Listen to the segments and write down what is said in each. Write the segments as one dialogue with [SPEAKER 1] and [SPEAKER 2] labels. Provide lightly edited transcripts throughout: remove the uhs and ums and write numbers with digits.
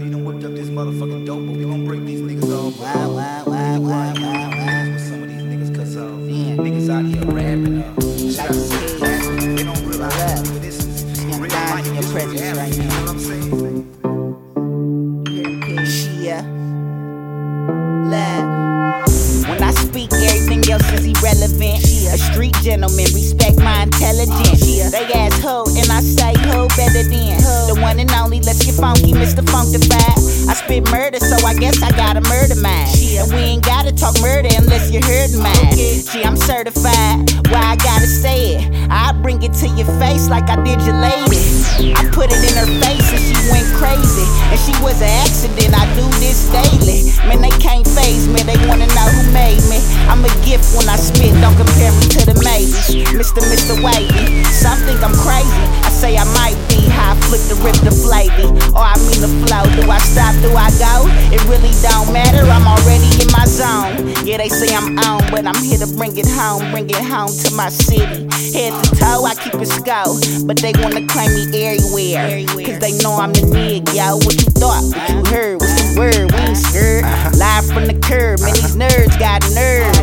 [SPEAKER 1] we done whipped up this motherfucking dope, but we gon' break these niggas off.
[SPEAKER 2] Wow.
[SPEAKER 1] With some of these niggas, cause niggas out here rapping. They don't realize nigga, this is real life.
[SPEAKER 2] In your presence right
[SPEAKER 1] You know
[SPEAKER 2] now.
[SPEAKER 1] what I'm saying?
[SPEAKER 2] Shia. Love. When I speak, everything else is irrelevant. A street gentleman, respect my intelligence. They ask who, and I say who better than the one and only. Let's get funky, Mr. Funkified. I spit murder, so I guess I gotta murder mine. And we ain't gotta talk murder unless you heard mine. See, I'm certified. Why I gotta say it? I bring it to your face like I did your lady. I put it in her face and she went crazy. And she was an accident. I do this daily. Man, they can't faze me. They wanna know who made me. I'm a gift when I spit. Don't compare me to the maybes. Mr. Wavy. Some think I'm crazy. I say I might be. How I flick the rip the flavy. Or I mean the flow. Do I stop? Do I go? It really don't matter. I'm already in my zone. Yeah, they say I'm on, but I'm here to bring it home to my city. Head to toe, I keep it skull. But they wanna claim me everywhere. Cause they know I'm the nigga, yo. What you thought? What you heard? What's the word? We ain't scared. Live from the curb, man, these nerds got nerves.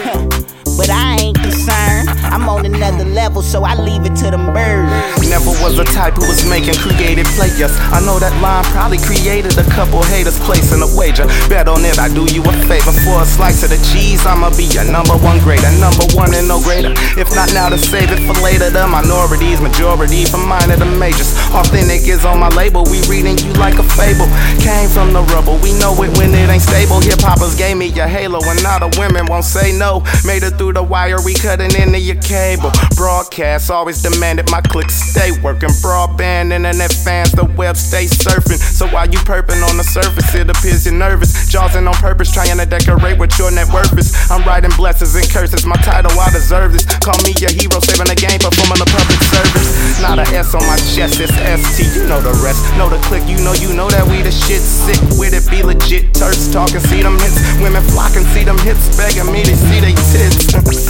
[SPEAKER 2] But I ain't concerned. I'm on another level, so I leave it to them birds.
[SPEAKER 3] Never was the type who was making creative players. I know that line probably created a couple haters placing a wager. Bet on it, I do you a favor. For a slice of the cheese, I'ma be your #1 grader. #1 and no greater. If not now, to save it for later. The minorities, majority for minor the majors. Authentic is on my label, we reading you like a fable. Came from the rubble, we know it when it ain't stable. Hip-hoppers gave me a halo, and now the women won't say no. Made it through the wire, we cutting into your cable. Broadcast always demanded my clicks stay working. Broadband, internet fans, the web stay surfing. So while you perping on the surface, it appears you're nervous. Jawsing on purpose, trying to decorate what your net worth is. I'm writing blessings and curses, my title, I deserve this. Call me your hero, saving the game, performing a public service. Not a S on my chest, it's ST, you know the rest. Know the click, you know that we the shit. Sick with it, be legit. Turks talking, see them hits. Women flocking, see them hits, begging me to see they tits.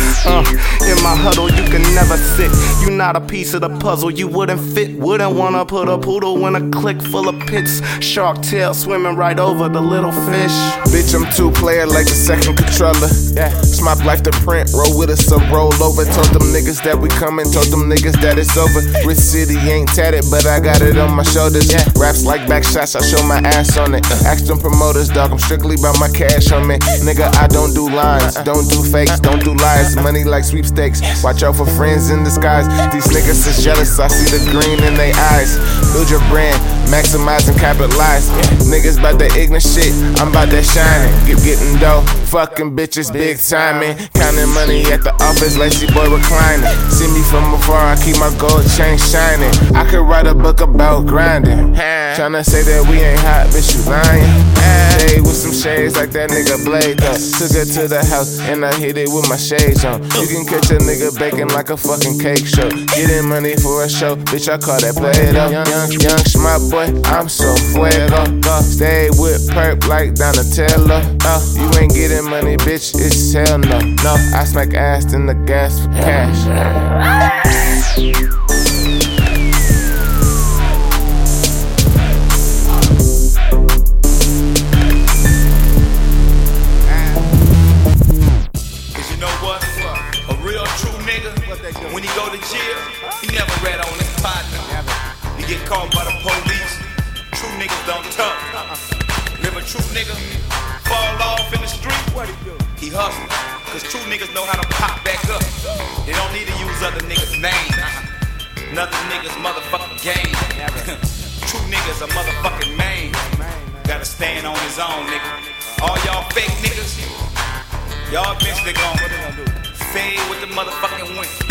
[SPEAKER 3] In my huddle, you can never sit. You not a piece of the puzzle, you wouldn't fit. Wouldn't wanna put a poodle in a click full of pits. Shark tail swimming right over the little fish.
[SPEAKER 4] Bitch, I'm two-player like the second controller. Yeah, it's my life to print. Roll with us, so roll over. Told them niggas that we coming, told them niggas that it's over. Rich City ain't tatted, but I got it on my shoulders. Yeah, raps like back shots, I show my ass on it. Ask them promoters, dog, I'm strictly about my cash on me. Nigga, I don't do lines, don't do fakes, don't do lies. Money like sweepstakes, watch out for friends in disguise. These niggas is jealous, I see the green in their eyes. Build your brand, maximize and capitalize. Niggas bout that ignorant shit, I'm bout that shining. Getting dough, fucking bitches, big timing. Counting money at the office, lazy boy reclining. See me from afar, I keep my gold chain shining. I could write a book about grinding. Tryna say that we ain't hot, bitch, you lying. Shade with some shades like that nigga Blade though. Took her to the house and I hit it with my shades on. You can catch a nigga baking like a fucking cake show. Getting money for a show, bitch, I call that Play-Doh. Young schmuck boy, I'm so fuego. Stay with perp like Donatello. You ain't getting money, bitch, it's hell no. No, I smack ass in the gas for cash.
[SPEAKER 1] When he go to jail, he never rat on his partner. He get caught by the police. True niggas don't talk. If a true nigga fall off in the street, he hustle. Cause true niggas know how to pop back up. They don't need to use other niggas' names. Another niggas motherfucking game. True niggas a motherfucking man. Gotta stand on his own, nigga. All y'all fake niggas, y'all eventually gon' fade with the motherfucking wind.